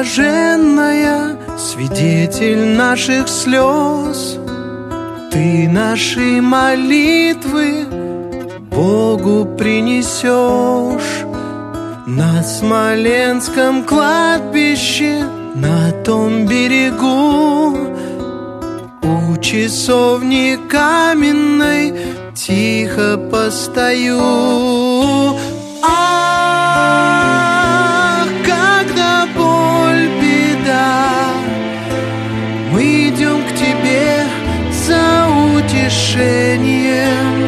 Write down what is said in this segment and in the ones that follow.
блаженная, свидетель наших слез. Ты наши молитвы Богу принесешь. На Смоленском кладбище, на том берегу, у часовни каменной тихо постою. Ах, когда боль, беда, мы идем к тебе за утешением.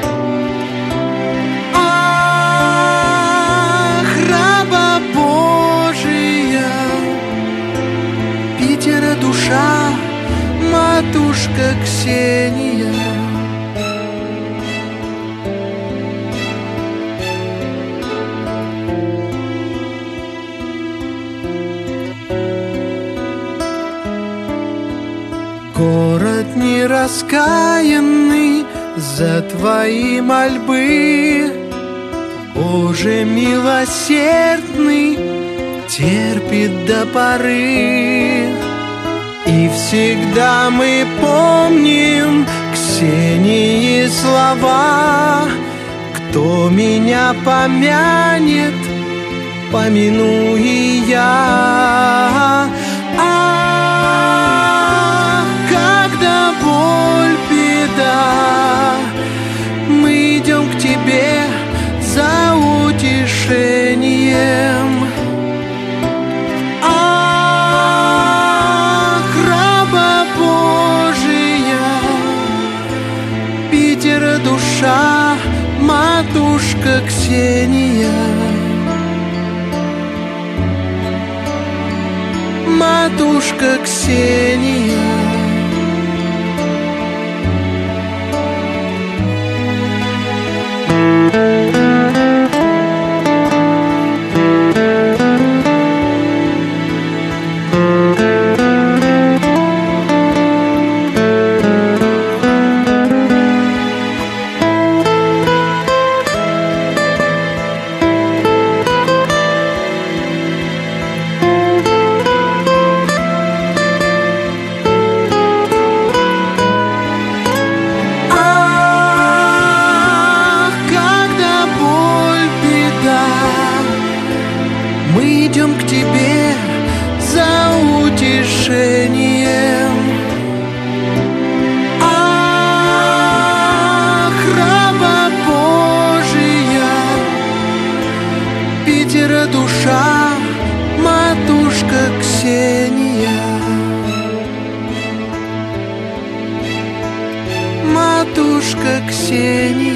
Ах, раба Божия, Питера душа, матушка Ксения. Город нераскаянный за твои мольбы, Боже милосердный, терпит до поры. И всегда мы помним Ксении слова: кто меня помянет, помяну и я. Когда боль, беда, мы идем к тебе за утешением. Ах, раба Божия, Питера душа, матушка Ксения. Матушка Ксения. Мы идем к тебе за утешением. Ах, раба Божия, Питера душа, матушка Ксения. Матушка Ксения.